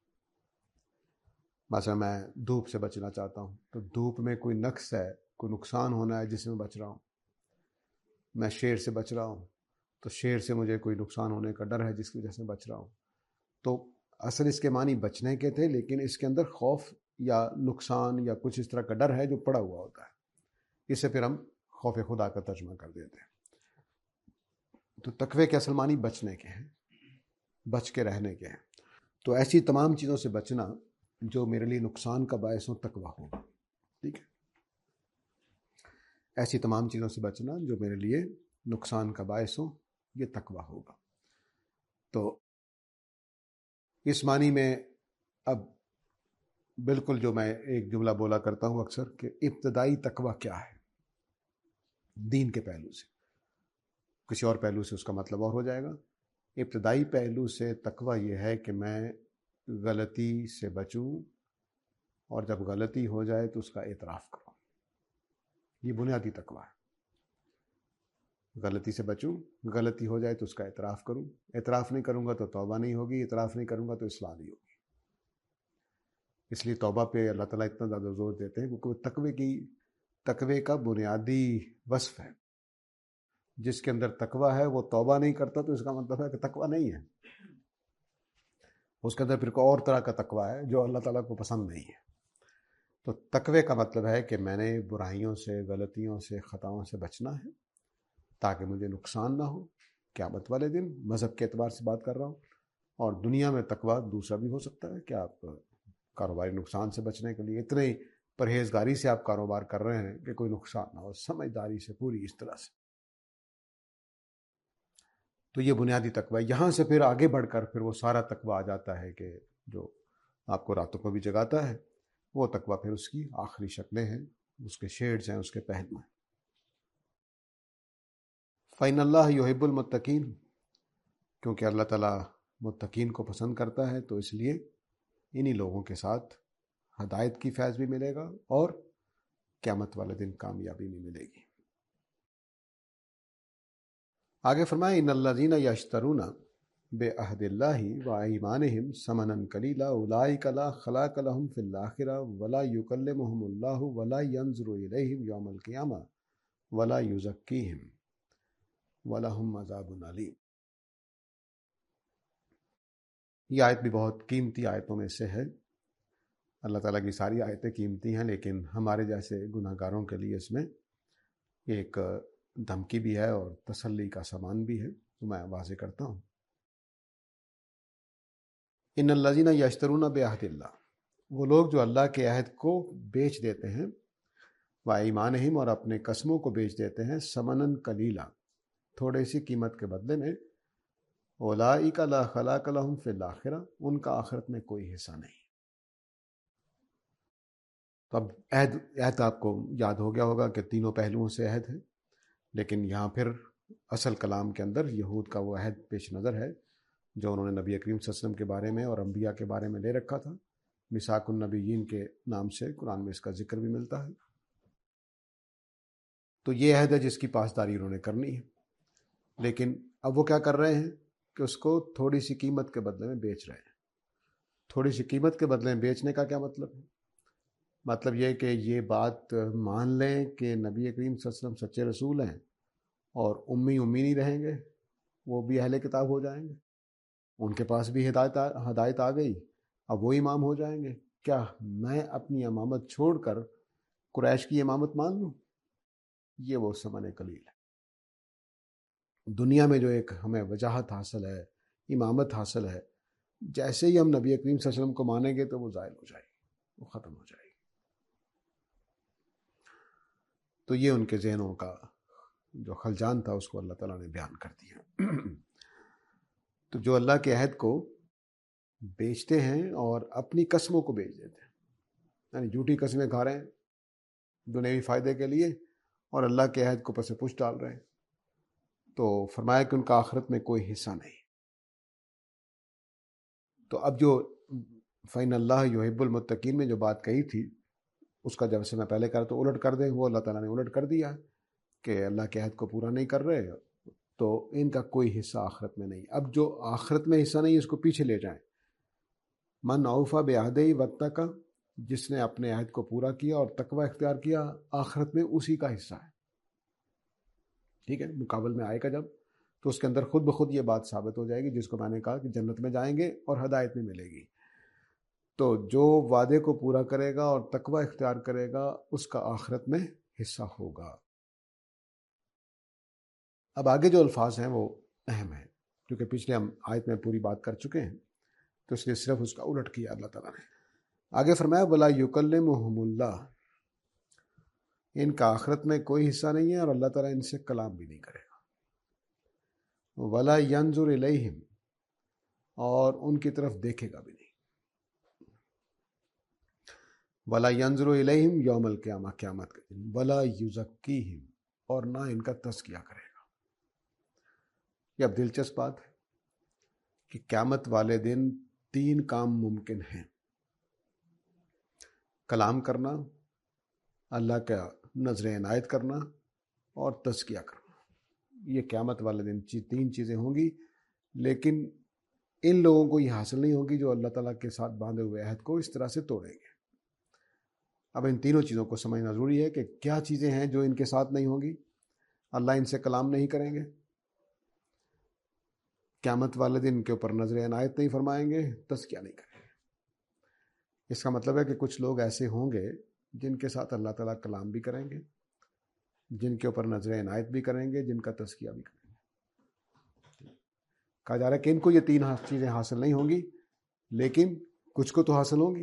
مثلا میں دھوپ سے بچنا چاہتا ہوں تو دھوپ میں کوئی نقص ہے، کوئی نقصان ہونا ہے جس سے میں بچ رہا ہوں۔ میں شیر سے بچ رہا ہوں تو شیر سے مجھے کوئی نقصان ہونے کا ڈر ہے جس کی وجہ سے بچ رہا ہوں۔ تو اصل اس کے معنی بچنے کے تھے، لیکن اس کے اندر خوف یا نقصان یا کچھ اس طرح کا ڈر ہے جو پڑا ہوا ہوتا ہے، اس سے پھر ہم خوف خدا کا ترجمہ کر دیتے ہیں۔ تو تقوی کے اصل معنی بچنے کے ہیں، بچ کے رہنے کے ہیں۔ تو ایسی تمام چیزوں سے بچنا جو میرے لیے نقصان کا باعث ہو، تقوی ہوگا، ٹھیک ہے؟ ایسی تمام چیزوں سے بچنا جو میرے لیے نقصان کا باعث ہو، یہ تقوی ہوگا۔ تو اس معنی میں اب بالکل جو میں ایک جملہ بولا کرتا ہوں اکثر کہ ابتدائی تقوی کیا ہے دین کے پہلو سے، کسی اور پہلو سے اس کا مطلب اور ہو جائے گا۔ ابتدائی پہلو سے تقوی یہ ہے کہ میں غلطی سے بچوں، اور جب غلطی ہو جائے تو اس کا اعتراف کروں، یہ بنیادی تقوی ہے۔ غلطی سے بچوں، غلطی ہو جائے تو اس کا اعتراف کروں، اعتراف نہیں کروں گا تو توبہ نہیں ہوگی، اعتراف نہیں کروں گا تو اصلاح نہیں ہوگی۔ اس لیے توبہ پہ اللہ تعالیٰ اتنا زیادہ زور دیتے ہیں کیونکہ تقوی کی تقوی کا بنیادی وصف ہے۔ جس کے اندر تقوی ہے وہ توبہ نہیں کرتا تو اس کا مطلب ہے کہ تقوی نہیں ہے، اس کے اندر پھر کوئی اور طرح کا تقوی ہے جو اللہ تعالیٰ کو پسند نہیں ہے۔ تو تقوی کا مطلب ہے کہ میں نے برائیوں سے، غلطیوں سے، خطاؤں سے بچنا ہے تاکہ مجھے نقصان نہ ہو قیامت والے دن، مذہب کے اعتبار سے بات کر رہا ہوں۔ اور دنیا میں تقوی دوسرا بھی ہو سکتا ہے کہ آپ کاروباری نقصان سے بچنے کے لیے اتنے پرہیزگاری سے آپ کاروبار کر رہے ہیں کہ کوئی نقصان نہ ہو، سمجھداری سے، پوری اس طرح سے۔ تو یہ بنیادی تقوی، یہاں سے پھر آگے بڑھ کر پھر وہ سارا تقوی آ جاتا ہے کہ جو آپ کو راتوں کو بھی جگاتا ہے، وہ تقوی پھر اس کی آخری شکلیں ہیں، اس کے شیڈز ہیں، اس کے پہلو ہیں۔ فَإِنَّ اللَّهَ يُحِبُّ الْمُتَّقِينَ، کیونکہ اللہ تعالیٰ متقین کو پسند کرتا ہے، تو اس لیے انہی لوگوں کے ساتھ ہدایت کی فیض بھی ملے گا اور قیامت والے دن کامیابی بھی ملے گی۔ آگے فرمائے ان الذین یشترون بعہد اللہ وایمانہم ثمنا قلیلا اولئک لا خلاق لهم فی الآخرہ ولا یکلمہم اللہ ولا ینظر الیہم یوم القیامہ ولا یزکیہم ولہم عذاب علیم۔ یہ آیت بھی بہت قیمتی آیتوں میں سے ہے۔ اللہ تعالیٰ کی ساری آیتیں قیمتی ہیں، لیکن ہمارے جیسے گناہ گاروں کے لیے اس میں ایک دھمکی بھی ہے اور تسلی کا سامان بھی ہے، تو میں واضح کرتا ہوں۔ ان الذین یشترون بعہد اللہ، وہ لوگ جو اللہ کے عہد کو بیچ دیتے ہیں، وایمانہم، اور اپنے قسموں کو بیچ دیتے ہیں، ثمنا قلیلا، تھوڑے سی قیمت کے بدلے میں، اولئک لا خلاق لهم فی الآخرہ، ان کا آخرت میں کوئی حصہ نہیں۔ تو اب عہد عہد آپ کو یاد ہو گیا ہوگا کہ تینوں پہلوؤں سے عہد ہے، لیکن یہاں پھر اصل کلام کے اندر یہود کا وہ عہد پیش نظر ہے جو انہوں نے نبی کریم صلی اللہ علیہ وسلم کے بارے میں اور انبیاء کے بارے میں لے رکھا تھا۔ میثاق النبیین کے نام سے قرآن میں اس کا ذکر بھی ملتا ہے۔ تو یہ عہد ہے جس کی پاسداری انہوں نے کرنی ہے، لیکن اب وہ کیا کر رہے ہیں کہ اس کو تھوڑی سی قیمت کے بدلے میں بیچ رہے ہیں۔ تھوڑی سی قیمت کے بدلے میں بیچنے کا کیا مطلب ہے؟ مطلب یہ کہ یہ بات مان لیں کہ نبی کریم صلی اللہ علیہ وسلم سچے رسول ہیں اور امی امی نہیں رہیں گے، وہ بھی اہل کتاب ہو جائیں گے، ان کے پاس بھی ہدایت ہدایت آ گئی، اب وہ امام ہو جائیں گے۔ کیا میں اپنی امامت چھوڑ کر قریش کی امامت مان لوں؟ یہ وہ ثمن قلیل ہے۔ دنیا میں جو ایک ہمیں وجاہت حاصل ہے، امامت حاصل ہے، جیسے ہی ہم نبی کریم صلی اللہ علیہ وسلم کو مانیں گے تو وہ زائل ہو جائے گی، وہ ختم ہو جائے گی۔ تو یہ ان کے ذہنوں کا جو خلجان تھا اس کو اللہ تعالیٰ نے بیان کر دیا۔ تو جو اللہ کے عہد کو بیچتے ہیں اور اپنی قسموں کو بیچ دیتے ہیں، یعنی جھوٹی قسمیں کھا رہے ہیں دنیوی فائدے کے لیے اور اللہ کے عہد کو پس پش ڈال رہے ہیں، تو فرمایا کہ ان کا آخرت میں کوئی حصہ نہیں۔ تو اب جو فَإِنَّ اللَّهَ يُحِبُّ الْمُتَّقِينَ میں جو بات کہی تھی اس کا جب سے میں پہلے کہا تو الٹ کر دیں، وہ اللہ تعالیٰ نے الٹ کر دیا کہ اللہ کے عہد کو پورا نہیں کر رہے تو ان کا کوئی حصہ آخرت میں نہیں۔ اب جو آخرت میں حصہ نہیں اس کو پیچھے لے جائیں۔ من اوفا بعہدہ واتقی، جس نے اپنے عہد کو پورا کیا اور تقوی اختیار کیا، آخرت میں اسی کا حصہ ہے۔ ٹھیک ہے، مقابل میں آئے گا جب تو اس کے اندر خود بخود یہ بات ثابت ہو جائے گی جس کو میں نے کہا کہ جنت میں جائیں گے اور ہدایت میں ملے گی۔ تو جو وعدے کو پورا کرے گا اور تقوی اختیار کرے گا اس کا آخرت میں حصہ ہوگا۔ اب آگے جو الفاظ ہیں وہ اہم ہیں، کیونکہ پچھلے ہم آیت میں پوری بات کر چکے ہیں تو اس لیے صرف اس کا الٹ کیا اللہ تعالیٰ نے۔ آگے فرمایا وَلَا يُكَلِّمُهُمُ اللَّهُ، ان کا آخرت میں کوئی حصہ نہیں ہے اور اللہ تعالیٰ ان سے کلام بھی نہیں کرے گا۔ وَلَا يَنظُرُ إِلَيْهِمْ، اور ان کی طرف دیکھے گا بھی نہیں۔ وَلَا يَنظُرُ إِلَيْهِمْ يَوْمَ الْقِيَامَةِ، قیامت کے دن۔ وَلَا يُزَكِّيهِمْ، اور نہ ان کا تزکیہ کرے گا۔ یہ اب دلچسپ بات ہے کہ قیامت والے دن تین کام ممکن ہیں: کلام کرنا، اللہ کا نظر عنایت کرنا اور تزکیہ کرنا۔ یہ قیامت والے دن تین چیزیں ہوں گی، لیکن ان لوگوں کو یہ حاصل نہیں ہوگی جو اللہ تعالیٰ کے ساتھ باندھے ہوئے عہد کو اس طرح سے توڑیں گے۔ اب ان تینوں چیزوں کو سمجھنا ضروری ہے کہ کیا چیزیں ہیں جو ان کے ساتھ نہیں ہوں گی۔ اللہ ان سے کلام نہیں کریں گے، قیامت والے دن کے اوپر نظر عنایت نہیں فرمائیں گے، تزکیہ نہیں کریں گے۔ اس کا مطلب ہے کہ کچھ لوگ ایسے ہوں گے جن کے ساتھ اللہ تعالیٰ کلام بھی کریں گے، جن کے اوپر نظر عنایت بھی کریں گے، جن کا تزکیہ بھی کریں گے۔ کہا جا رہا ہے کہ ان کو یہ تین چیزیں حاصل نہیں ہوں گی، لیکن کچھ کو تو حاصل ہوں گی۔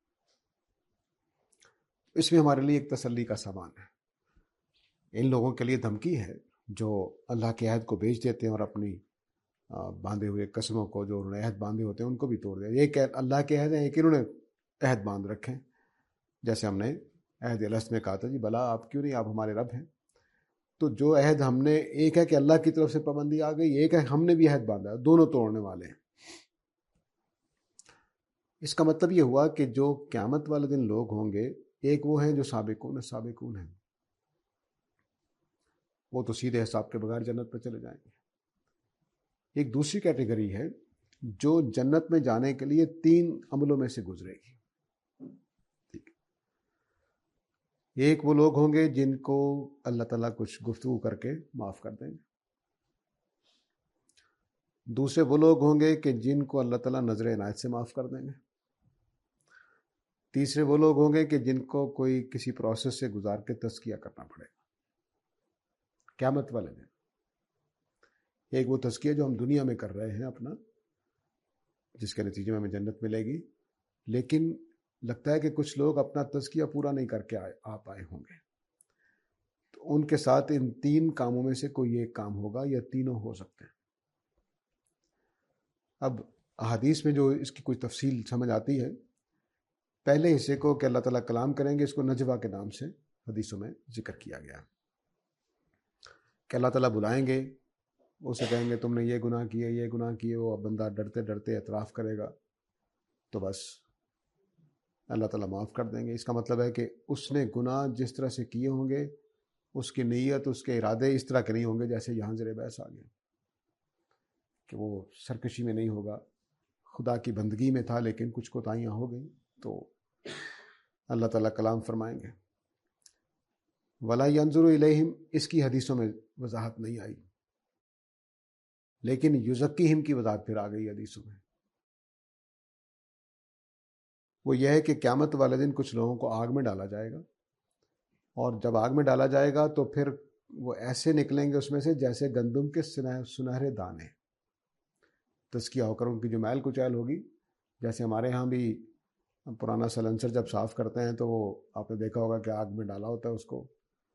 اس میں ہمارے لیے ایک تسلی کا سامان ہے۔ ان لوگوں کے لیے دھمکی ہے جو اللہ کے عہد کو بیچ دیتے ہیں اور اپنی باندھے ہوئے قسموں کو جو انہوں نے عہد باندھے ہوتے ہیں ان کو بھی توڑ دیا۔ ایک اللہ کے عہد ہیں، ایک انہوں نے عہد باندھ رکھے ہیں۔ جیسے ہم نے عہد الست میں کہا تھا جی بلا آپ کیوں نہیں، آپ ہمارے رب ہیں۔ تو جو عہد ہم نے، ایک ہے کہ اللہ کی طرف سے پابندی آ گئی، ایک ہے ہم نے بھی عہد باندھا، دونوں توڑنے والے ہیں۔ اس کا مطلب یہ ہوا کہ جو قیامت والے دن لوگ ہوں گے، ایک وہ ہیں جو سابقون سابقون ہیں، وہ تو سیدھے حساب کے بغیر جنت پہ چلے جائیں گے۔ ایک دوسری کیٹیگری ہے جو جنت میں جانے کے لیے تین عملوں میں سے گزرے گی۔ ایک وہ لوگ ہوں گے جن کو اللہ تعالیٰ کچھ گفتگو کر کے معاف کر دیں گے۔ دوسرے وہ لوگ ہوں گے کہ جن کو اللہ تعالیٰ نظر عنایت سے معاف کر دیں گے۔ تیسرے وہ لوگ ہوں گے کہ جن کو کوئی کسی پروسیس سے گزار کے تزکیہ کرنا پڑے گا قیامت والے دن۔ ایک وہ تزکیہ جو ہم دنیا میں کر رہے ہیں اپنا، جس کے نتیجے میں ہمیں جنت ملے گی، لیکن لگتا ہے کہ کچھ لوگ اپنا تزکیہ پورا نہیں کر کے آئے آ پائے ہوں گے، تو ان کے ساتھ ان تین کاموں میں سے کوئی ایک کام ہوگا یا تینوں ہو سکتے ہیں۔ اب احادیث میں جو اس کی کوئی تفصیل سمجھ آتی ہے پہلے حصے کو کہ اللہ تعالیٰ کلام کریں گے، اس کو نجوہ کے نام سے حدیثوں میں ذکر کیا گیا کہ اللہ تعالیٰ بلائیں گے، اسے کہیں گے تم نے یہ گناہ کیے یہ گناہ کیے، وہ بندہ ڈرتے ڈرتے اعتراف کرے گا تو بس اللہ تعالیٰ معاف کر دیں گے۔ اس کا مطلب ہے کہ اس نے گناہ جس طرح سے کیے ہوں گے، اس کی نیت، اس کے ارادے اس طرح کے نہیں ہوں گے جیسے یہاں زیر بحث آ گیا، کہ وہ سرکشی میں نہیں ہوگا، خدا کی بندگی میں تھا لیکن کچھ کوتاہیاں ہو گئیں تو اللہ تعالیٰ کلام فرمائیں گے۔ وَلَا يَنظُرُ إِلَيْهِمْ، اس کی حدیثوں میں وضاحت نہیں آئی، لیکن یزکیہم کی وضاحت پھر آ گئی حدیثوں میں۔ وہ یہ ہے کہ قیامت والے دن کچھ لوگوں کو آگ میں ڈالا جائے گا، اور جب آگ میں ڈالا جائے گا تو پھر وہ ایسے نکلیں گے اس میں سے جیسے گندم کے سنہرے دانے، تزکیہ ہو کر ان کی جو میل کچیل ہوگی۔ جیسے ہمارے ہاں بھی پرانا سلنسر جب صاف کرتے ہیں تو وہ آپ نے دیکھا ہوگا کہ آگ میں ڈالا ہوتا ہے اس کو،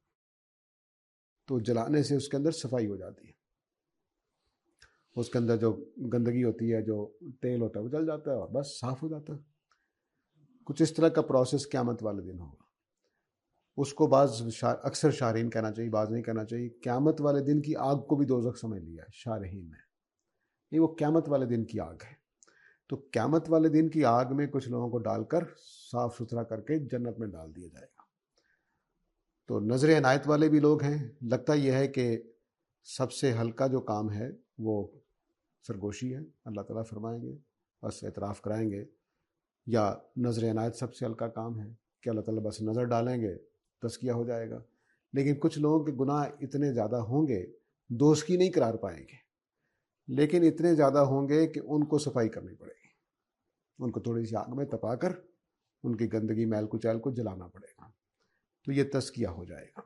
تو جلانے سے اس کے اندر صفائی ہو جاتی ہے، اس کے اندر جو گندگی ہوتی ہے، جو تیل ہوتا ہے وہ جل جاتا ہے اور بس صاف ہو جاتا ہے۔ کچھ اس طرح کا پروسیس قیامت والے دن ہوگا۔ اس کو بعض شار اکثر شارحین کہنا چاہیے، بعض نہیں کہنا چاہیے۔ قیامت والے دن کی آگ کو بھی دوزخ سمجھ لیا ہے شارحین نے، یہ وہ قیامت والے دن کی آگ ہے۔ تو قیامت والے دن کی آگ میں کچھ لوگوں کو ڈال کر صاف ستھرا کر کے جنت میں ڈال دیا جائے گا۔ تو نظر عنایت والے بھی لوگ ہیں، لگتا یہ ہے کہ سب سے ہلکا جو کام ہے وہ سرگوشی ہے، اللہ تعالیٰ فرمائیں گے بس اعتراف کرائیں گے، یا نظر عنایت سب سے ہلکا کام ہے کہ اللہ تعالیٰ بس نظر ڈالیں گے، تزکیہ ہو جائے گا۔ لیکن کچھ لوگوں کے گناہ اتنے زیادہ ہوں گے، دوزخی نہیں قرار پائیں گے، لیکن اتنے زیادہ ہوں گے کہ ان کو صفائی کرنی پڑے گی، ان کو تھوڑی سی آگ میں تپا کر ان کی گندگی میل کچیل کو جلانا پڑے گا، تو یہ تزکیہ ہو جائے گا۔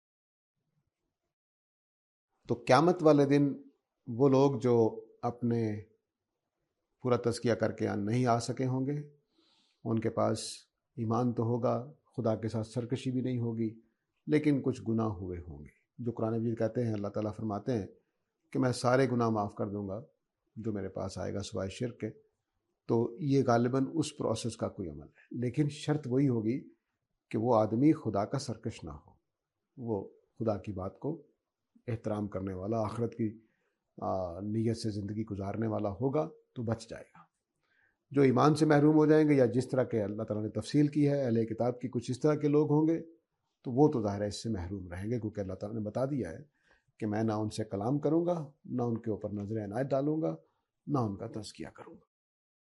تو قیامت والے دن وہ لوگ جو اپنے پورا تزکیہ کر کے نہیں آ سکے ہوں گے، ان کے پاس ایمان تو ہوگا، خدا کے ساتھ سرکشی بھی نہیں ہوگی، لیکن کچھ گناہ ہوئے ہوں گے، جو قرآن مجید کہتے ہیں، اللہ تعالیٰ فرماتے ہیں کہ میں سارے گناہ معاف کر دوں گا جو میرے پاس آئے گا سوائے شرک کے۔ تو یہ غالباً اس پروسیس کا کوئی عمل ہے، لیکن شرط وہی ہوگی کہ وہ آدمی خدا کا سرکش نہ ہو، وہ خدا کی بات کو احترام کرنے والا، آخرت کی نیت سے زندگی گزارنے والا ہوگا تو بچ جائے گا۔ جو ایمان سے محروم ہو جائیں گے، یا جس طرح کے اللہ تعالیٰ نے تفصیل کی ہے اہل کتاب کی، کچھ اس طرح کے لوگ ہوں گے تو وہ تو ظاہر ہے اس سے محروم رہیں گے، کیونکہ اللہ تعالیٰ نے بتا دیا ہے کہ میں نہ ان سے کلام کروں گا، نہ ان کے اوپر نظر عنایت ڈالوں گا، نہ ان کا تزکیہ کروں گا۔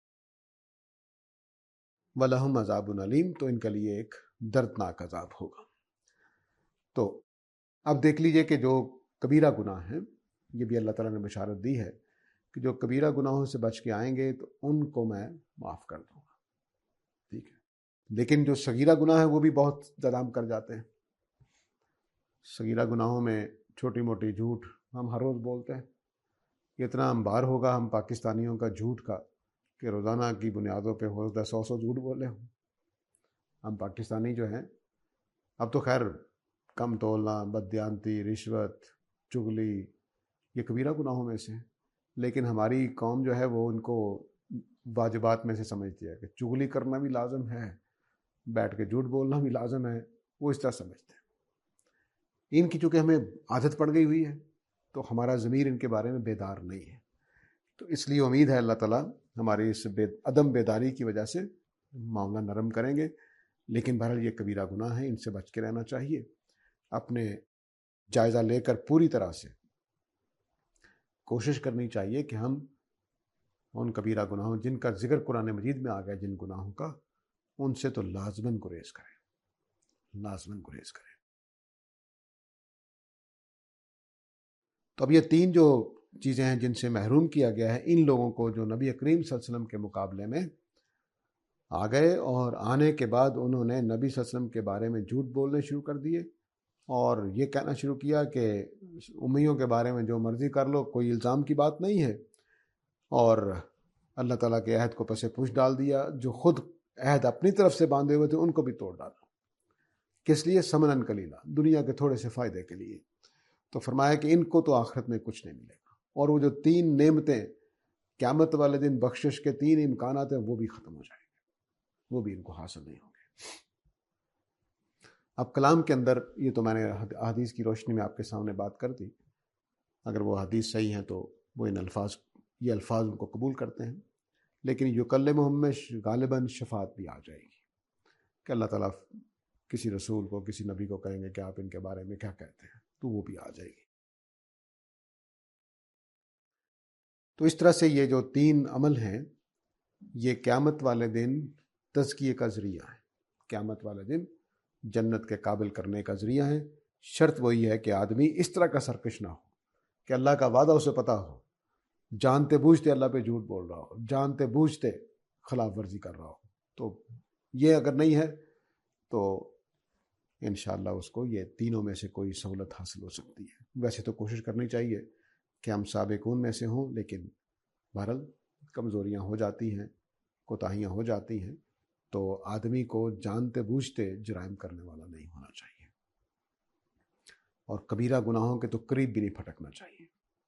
وَلَهُمْ عَذَابٌ عَلِيمٌ، تو ان کے لیے ایک دردناک عذاب ہوگا۔ تو اب دیکھ لیجئے کہ جو کبیرہ گناہ ہیں، یہ بھی اللہ تعالیٰ نے بشارت دی ہے کہ جو کبیرہ گناہوں سے بچ کے آئیں گے تو ان کو میں معاف کر دوں گا، ٹھیک ہے۔ لیکن جو صغیرہ گناہ ہے وہ بھی بہت زیادہ ہم کر جاتے ہیں۔ صغیرہ گناہوں میں چھوٹی موٹی جھوٹ ہم ہر روز بولتے ہیں، اتنا انبار ہوگا ہم پاکستانیوں کا جھوٹ کا کہ روزانہ کی بنیادوں پہ ہو سکتا ہے سو سو جھوٹ بولے ہوں۔ ہم پاکستانی جو ہیں، اب تو خیر کم تولنا، بددیانتی، رشوت، چغلی، یہ کبیرہ گناہوں میں سے ہیں، لیکن ہماری قوم جو ہے وہ ان کو واجبات میں سے سمجھتی ہے کہ چغلی کرنا بھی لازم ہے، بیٹھ کے جھوٹ بولنا بھی لازم ہے، وہ اس طرح سمجھتے ہیں۔ ان کی چونکہ ہمیں عادت پڑ گئی ہوئی ہے تو ہمارا ضمیر ان کے بارے میں بیدار نہیں ہے، تو اس لیے امید ہے اللہ تعالیٰ ہماری اس بے عدم بیداری کی وجہ سے معاملہ نرم کریں گے۔ لیکن بہرحال یہ کبیرہ گناہ ہے، ان سے بچ کے رہنا چاہیے، اپنے جائزہ لے کر پوری طرح سے کوشش کرنی چاہیے کہ ہم ان کبیرہ گناہوں جن کا ذکر قرآن مجید میں آ گیا، جن گناہوں کا، ان سے تو لازماً گریز کریں، لازماً گریز کریں۔ تو اب یہ تین جو چیزیں ہیں جن سے محروم کیا گیا ہے ان لوگوں کو، جو نبی کریم صلی اللہ علیہ وسلم کے مقابلے میں آ گئے اور آنے کے بعد انہوں نے نبی صلی اللہ علیہ وسلم کے بارے میں جھوٹ بولنے شروع کر دیے اور یہ کہنا شروع کیا کہ امیوں کے بارے میں جو مرضی کر لو، کوئی الزام کی بات نہیں ہے، اور اللہ تعالیٰ کے عہد کو پس پوچھ ڈال دیا، جو خود عہد اپنی طرف سے باندھے ہوئے تھے ان کو بھی توڑ ڈالا۔ کس لیے؟ ثمناً قلیلا، دنیا کے تھوڑے سے فائدے کے لیے۔ تو فرمایا کہ ان کو تو آخرت میں کچھ نہیں ملے گا، اور وہ جو تین نعمتیں قیامت والے دن بخشش کے تین امکانات ہیں وہ بھی ختم ہو جائیں گے۔ وہ بھی ان کو حاصل نہیں ہوں گے۔ اب کلام کے اندر یہ تو میں نے حدیث کی روشنی میں آپ کے سامنے بات کر دی، اگر وہ حدیث صحیح ہیں تو وہ ان الفاظ یہ الفاظ ان کو قبول کرتے ہیں، لیکن یکلمہم میں غالباً شفاعت بھی آ جائے گی کہ اللہ تعالیٰ کسی رسول کو کسی نبی کو کہیں گے کہ آپ ان کے بارے میں کیا کہتے ہیں، تو وہ بھی آ جائے گی۔ تو اس طرح سے یہ جو تین عمل ہیں یہ قیامت والے دن تزکیے کا ذریعہ ہے، قیامت والے دن جنت کے قابل کرنے کا ذریعہ ہے۔ شرط وہی ہے کہ آدمی اس طرح کا سرکش نہ ہو کہ اللہ کا وعدہ اسے پتہ ہو، جانتے بوجھتے اللہ پہ جھوٹ بول رہا ہو، جانتے بوجھتے خلاف ورزی کر رہا ہو۔ تو یہ اگر نہیں ہے تو انشاءاللہ اس کو یہ تینوں میں سے کوئی سہولت حاصل ہو سکتی ہے۔ ویسے تو کوشش کرنی چاہیے کہ ہم سابقون میں سے ہوں، لیکن بہرحال کمزوریاں ہو جاتی ہیں، کوتاہیاں ہو جاتی ہیں، تو آدمی کو جانتے بوجھتے جرائم کرنے والا نہیں ہونا چاہیے، اور کبیرہ گناہوں کے تو قریب بھی نہیں پھٹکنا چاہیے۔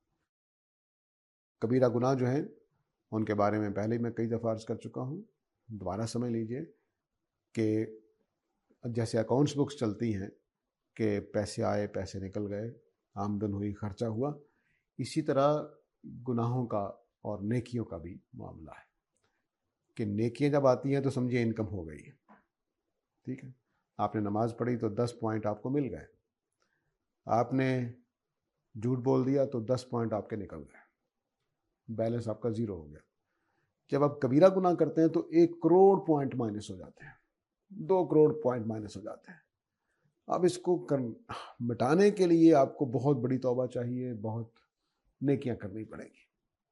کبیرہ گناہ جو ہیں ان کے بارے میں پہلے میں کئی دفعہ عرض کر چکا ہوں، دوبارہ سمجھ لیجئے کہ جیسے اکاؤنٹس بکس چلتی ہیں کہ پیسے آئے پیسے نکل گئے، آمدن ہوئی خرچہ ہوا، اسی طرح گناہوں کا اور نیکیوں کا بھی معاملہ ہے کہ نیکیاں جب آتی ہیں تو سمجھیے انکم ہو گئی ہے، ٹھیک ہے، آپ نے نماز پڑھی تو دس پوائنٹ آپ کو مل گئے، آپ نے جھوٹ بول دیا تو دس پوائنٹ آپ کے نکل گئے، بیلنس آپ کا زیرو ہو گیا۔ جب آپ کبیرہ گناہ کرتے ہیں تو ایک کروڑ پوائنٹ مائنس ہو جاتے ہیں، دو کروڑ پوائنٹ مائنس ہو جاتے ہیں۔ اب اس کو کر مٹانے کے لیے آپ کو بہت بڑی توبہ چاہیے، بہت نیکیاں کرنی پڑیں گی۔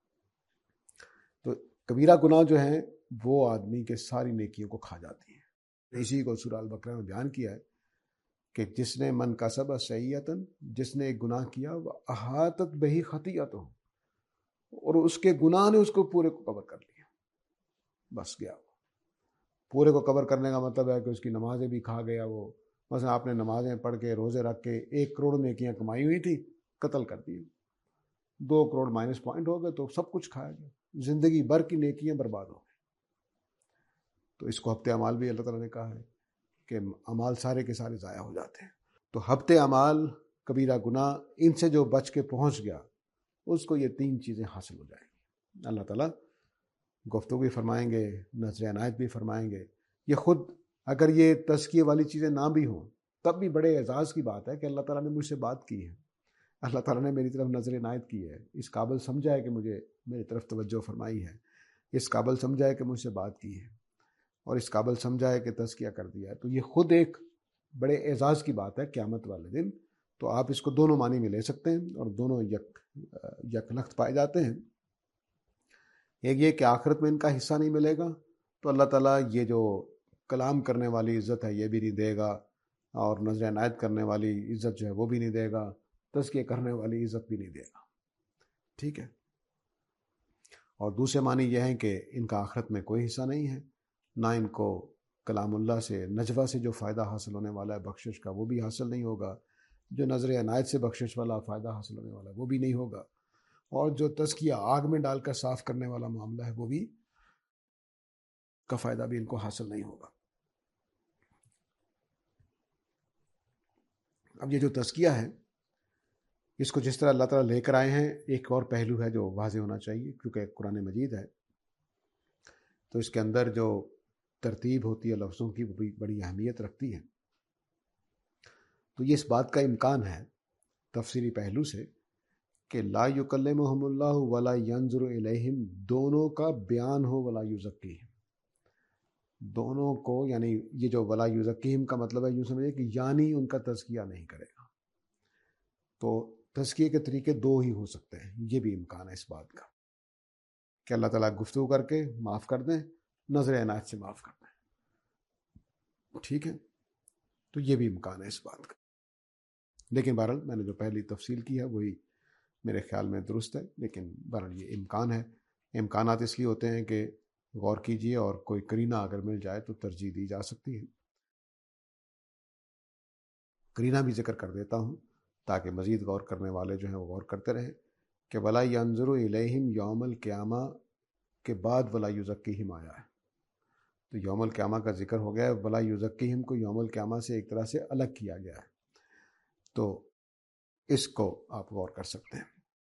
تو کبیرہ گناہ جو ہیں وہ آدمی کے ساری نیکیوں کو کھا جاتی ہیں۔ اسی کو سورہ البقرہ میں بیان کیا ہے کہ جس نے من کسب سیئۃ، جس نے ایک گناہ کیا، وہ احاطت بہ خطیئتہ، اور اس کے گناہ نے اس کو پورے کو کور کر لیا، بس گیا وہ۔ پورے کو کور کرنے کا مطلب ہے کہ اس کی نمازیں بھی کھا گیا وہ، مثلا آپ نے نمازیں پڑھ کے روزے رکھ کے ایک کروڑ نیکیاں کمائی ہوئی تھی، قتل کر دی، دو کروڑ مائنس پوائنٹ ہو گئے تو سب کچھ کھایا گیا، زندگی بھر کی نیکیاں برباد ہو گئی۔ تو اس کو ہفتے اعمال بھی اللہ تعالیٰ نے کہا ہے کہ اعمال سارے کے سارے ضائع ہو جاتے ہیں۔ تو ہفتے اعمال، کبیرہ گناہ، ان سے جو بچ کے پہنچ گیا اس کو یہ تین چیزیں حاصل ہو جائیں گی۔ اللہ تعالیٰ گفتگو بھی فرمائیں گے، نظر عنایت بھی فرمائیں گے۔ یہ خود اگر یہ تزکیے والی چیزیں نہ بھی ہوں تب بھی بڑے اعزاز کی بات ہے کہ اللہ تعالیٰ نے مجھ سے بات کی ہے، اللہ تعالیٰ نے میری طرف نظر عنایت کی ہے، اس قابل سمجھا ہے کہ مجھے میری طرف توجہ فرمائی ہے، اس قابل سمجھا ہے کہ مجھ سے بات کی ہے، اور اس قابل سمجھا ہے کہ تزکیہ کر دیا ہے۔ تو یہ خود ایک بڑے اعزاز کی بات ہے قیامت والے دن۔ تو آپ اس کو دونوں معنی میں لے سکتے ہیں، اور دونوں یک یک لخت پائے جاتے ہیں۔ ایک یہ کہ آخرت میں ان کا حصہ نہیں ملے گا، تو اللہ تعالیٰ یہ جو کلام کرنے والی عزت ہے یہ بھی نہیں دے گا، اور نظر عنایت کرنے والی عزت جو ہے وہ بھی نہیں دے گا، تزکیہ کرنے والی عزت بھی نہیں دے گا، ٹھیک ہے۔ اور دوسرے معنی یہ ہیں کہ ان کا آخرت میں کوئی حصہ نہیں ہے، نہ ان کو کلام اللہ سے، نجوہ سے جو فائدہ حاصل ہونے والا ہے بخشش کا وہ بھی حاصل نہیں ہوگا، جو نظر عنایت سے بخشش والا فائدہ حاصل ہونے والا ہے وہ بھی نہیں ہوگا، اور جو تزکیہ آگ میں ڈال کر صاف کرنے والا معاملہ ہے وہ بھی کا فائدہ بھی ان کو حاصل نہیں ہوگا۔ اب یہ جو تزکیہ ہے اس کو جس طرح اللہ تعالیٰ لے کر آئے ہیں، ایک اور پہلو ہے جو واضح ہونا چاہیے، کیونکہ قرآن مجید ہے تو اس کے اندر جو ترتیب ہوتی ہے لفظوں کی وہ بھی بڑی اہمیت رکھتی ہے۔ تو یہ اس بات کا امکان ہے تفسیری پہلو سے کہ لا یکلمہم اللہ ولا ینظر الیہم، دونوں کا بیان ہو ولا یزکیہم، دونوں کو، یعنی یہ جو ولا یزکیہم کا مطلب ہے یوں سمجھے کہ یعنی ان کا تزکیہ نہیں کرے گا۔ تو تزکیے کے طریقے دو ہی ہو سکتے ہیں، یہ بھی امکان ہے اس بات کا کہ اللہ تعالیٰ گفتگو کر کے معاف کر دیں، نظر عنایت سے معاف کر دیں، ٹھیک ہے۔ تو یہ بھی امکان ہے اس بات کا، لیکن بہرحال میں نے جو پہلی تفصیل کی ہے وہی میرے خیال میں درست ہے، لیکن بہرحال یہ امکان ہے۔ امکانات اس لیے ہوتے ہیں کہ غور کیجئے، اور کوئی کرینہ اگر مل جائے تو ترجیح دی جا سکتی ہے۔ کرینہ بھی ذکر کر دیتا ہوں تاکہ مزید غور کرنے والے جو ہیں وہ غور کرتے رہیں کہ ولا ینظر الیہم یوم القیامہ کے بعد ولا یزکیہم آیا ہے، تو یوم القیامہ کا ذکر ہو گیا ہے، ولا یزکیہم کو یوم القیامہ سے ایک طرح سے الگ کیا گیا ہے، تو اس کو آپ غور کر سکتے ہیں۔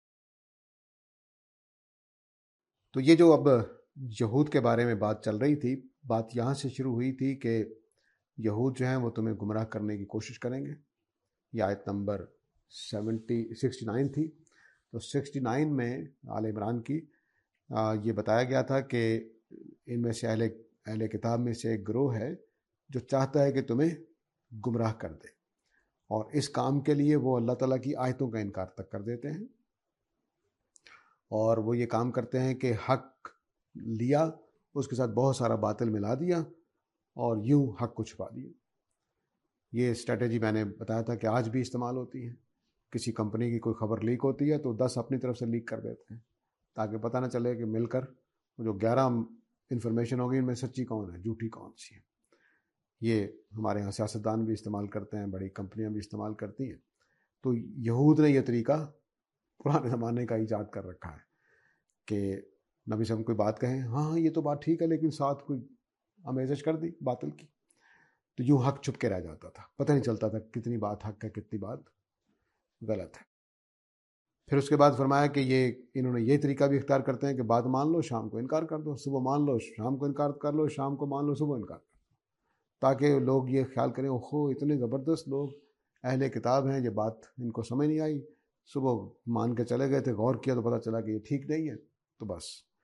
تو یہ جو اب یہود کے بارے میں بات چل رہی تھی، بات یہاں سے شروع ہوئی تھی کہ یہود جو ہیں وہ تمہیں گمراہ کرنے کی کوشش کریں گے۔ یہ آیت نمبر سیونٹی سکسٹی نائن تھی۔ تو سکسٹی نائن میں آل عمران کی آ, یہ بتایا گیا تھا کہ ان میں سے اہل اہل کتاب میں سے ایک گروہ ہے جو چاہتا ہے کہ تمہیں گمراہ کر دے، اور اس کام کے لیے وہ اللہ تعالیٰ کی آیتوں کا انکار تک کر دیتے ہیں، اور وہ یہ کام کرتے ہیں کہ حق لیا، اس کے ساتھ بہت سارا باطل ملا دیا اور یوں حق کو چھپا دیا۔ یہ اسٹریٹجی میں نے بتایا تھا کہ آج بھی استعمال ہوتی ہے۔ کسی کمپنی کی کوئی خبر لیک ہوتی ہے تو دس اپنی طرف سے لیک کر دیتے ہیں تاکہ پتہ نہ چلے کہ مل کر جو گیارہ انفارمیشن ہوگی ان میں سچی کون ہے، جھوٹی کون سی ہے۔ یہ ہمارے یہاں سیاستدان بھی استعمال کرتے ہیں، بڑی کمپنیاں بھی استعمال کرتی ہیں۔ تو یہود نے یہ طریقہ پرانے زمانے کا ایجاد کر رکھا ہے کہ نبی صاحب کوئی بات کہیں، ہاں ہاں یہ تو بات ٹھیک ہے، لیکن ساتھ کوئی آمیزش کر دی باطل کی، تو یوں حق چھپ کے رہ جاتا تھا، پتہ نہیں چلتا تھا کتنی بات حق ہے کتنی بات غلط ہے۔ پھر اس کے بعد فرمایا کہ یہ انہوں نے یہ طریقہ بھی اختیار کرتے ہیں کہ بات مان لو شام کو انکار کر دو، صبح مان لو شام کو انکار کر لو، شام کو مان لو صبح انکار کر دو، تاکہ لوگ یہ خیال کریں اوہو اتنے زبردست لوگ اہل کتاب ہیں، یہ بات ان کو سمجھ نہیں آئی، صبح مان کے چلے گئے تھے، غور کیا تو پتہ چلا کہ یہ ٹھیک نہیں ہے، تو بس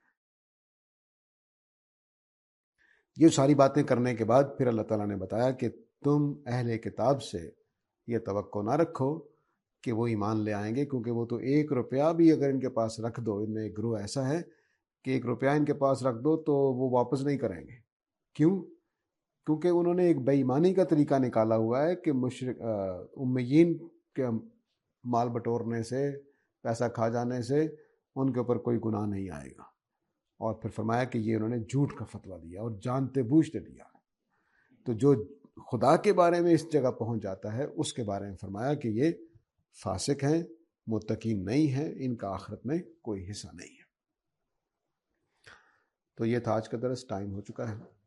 یہ ساری باتیں کرنے کے بعد پھر اللہ تعالیٰ نے بتایا کہ تم اہل کتاب سے یہ توقع نہ رکھو کہ وہ ایمان لے آئیں گے، کیونکہ وہ تو ایک روپیہ بھی اگر ان کے پاس رکھ دو، ان میں ایک گروہ ایسا ہے کہ ایک روپیہ ان کے پاس رکھ دو تو وہ واپس نہیں کریں گے۔ کیوں؟ کیونکہ انہوں نے ایک بے ایمانی کا طریقہ نکالا ہوا ہے کہ مشرک امیین کے مال بٹورنے سے، پیسہ کھا جانے سے ان کے اوپر کوئی گناہ نہیں آئے گا، اور پھر فرمایا کہ یہ انہوں نے جھوٹ کا فتویٰ دیا اور جانتے بوجھتے دیا۔ تو جو خدا کے بارے میں اس جگہ پہنچ جاتا ہے اس کے بارے میں فرمایا کہ یہ فاسق ہیں، متقین نہیں ہیں، ان کا آخرت میں کوئی حصہ نہیں ہے۔ تو یہ تھا آج کا درس، ٹائم ہو چکا ہے۔